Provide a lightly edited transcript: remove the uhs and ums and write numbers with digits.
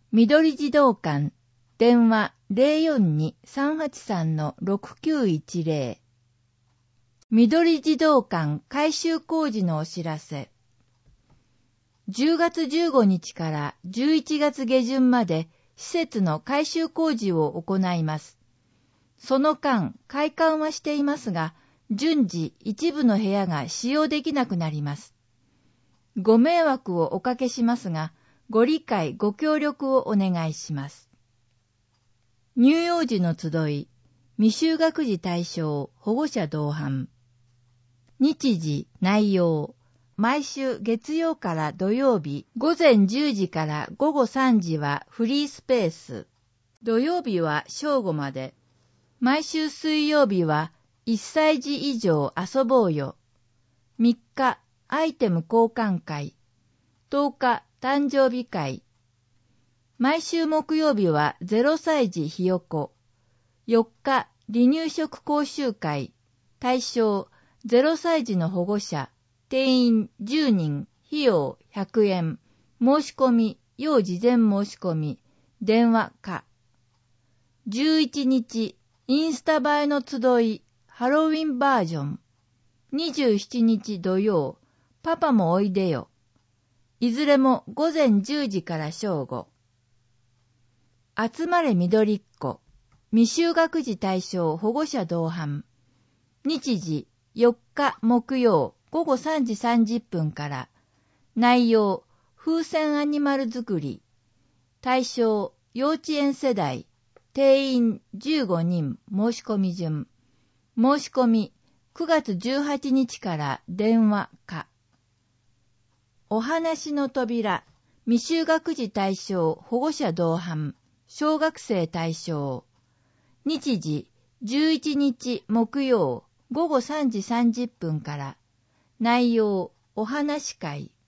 緑児童館、電話 042-383-6910。緑児童館改修工事のお知らせ。10月15日から11月下旬まで施設の改修工事を行います。その間、開館はしていますが、順次一部の部屋が使用できなくなります。ご迷惑をおかけしますが、ご理解ご協力をお願いします。乳幼児の集い、未就学児対象保護者同伴。日時、内容。毎週月曜から土曜日午前10時から午後3時はフリースペース。土曜日は正午まで。毎週水曜日は1歳児以上遊ぼうよ。3日アイテム交換会。10日誕生日会。毎週木曜日は0歳児ひよこ。4日離乳食講習会。対象0歳児の保護者。定員10人。費用100円。申し込み要事前申し込み。電話か。11日インスタ映えの集いハロウィンバージョン。27日土曜パパもおいでよ。いずれも午前10時から正午。集まれ緑っ子。未就学児対象保護者同伴。日時4日木曜午後3時30分から。内容風船アニマル作り。対象幼稚園世代。定員15人。申し込み順。申し込み9月18日から電話か。お話の扉、未就学児対象保護者同伴、小学生対象。日時、11日木曜午後3時30分から。内容、お話会。